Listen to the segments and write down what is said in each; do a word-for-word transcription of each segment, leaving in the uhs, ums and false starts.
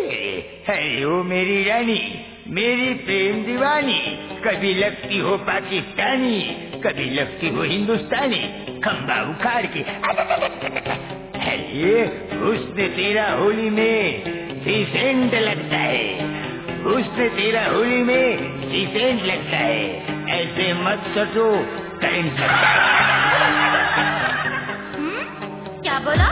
है ओ मेरी रानी, मेरी प्रेम दीवानी, कभी लगती हो पाकिस्तानी, कभी लगती हो हिंदुस्तानी, खंबा उखाड़ के। अरे हुस्न तेरा होली में डिसेंट लगता है, हुस्न तेरा होली में डिसेंट लगता है, ऐसे मत सटो करंट लगता है। क्या बोला?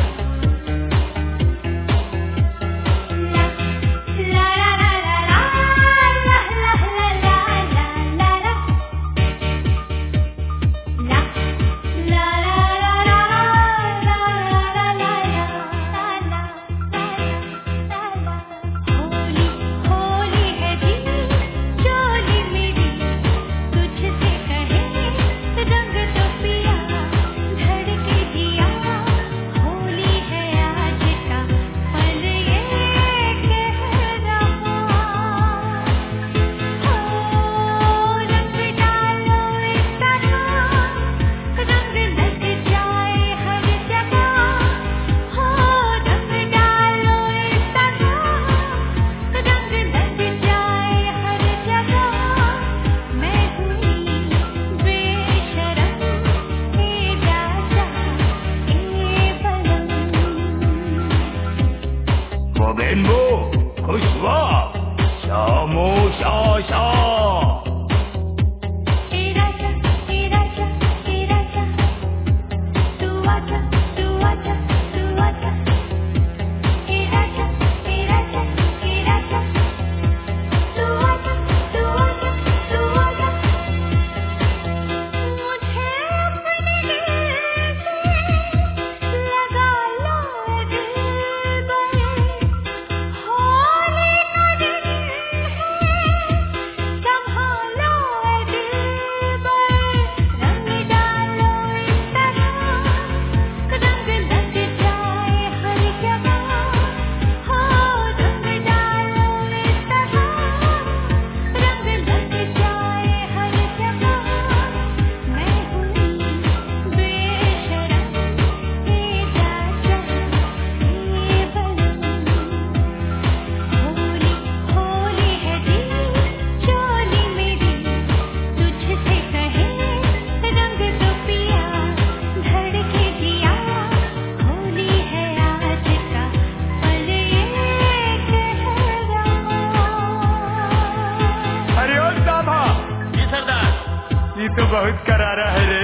बहुत करारा है रे।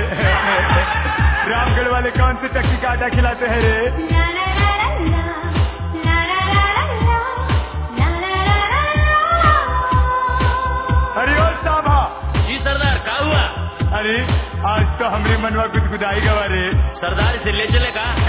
रामगढ़ वाले कौन से चक्की का आटा खिलाते हैं रे? अरे ओ साहबा। जी सरदार, क्या हुआ? अरे आज तो हमारी मनवा गुदगुदाई गवा रे। सरदार इसे ले चले का?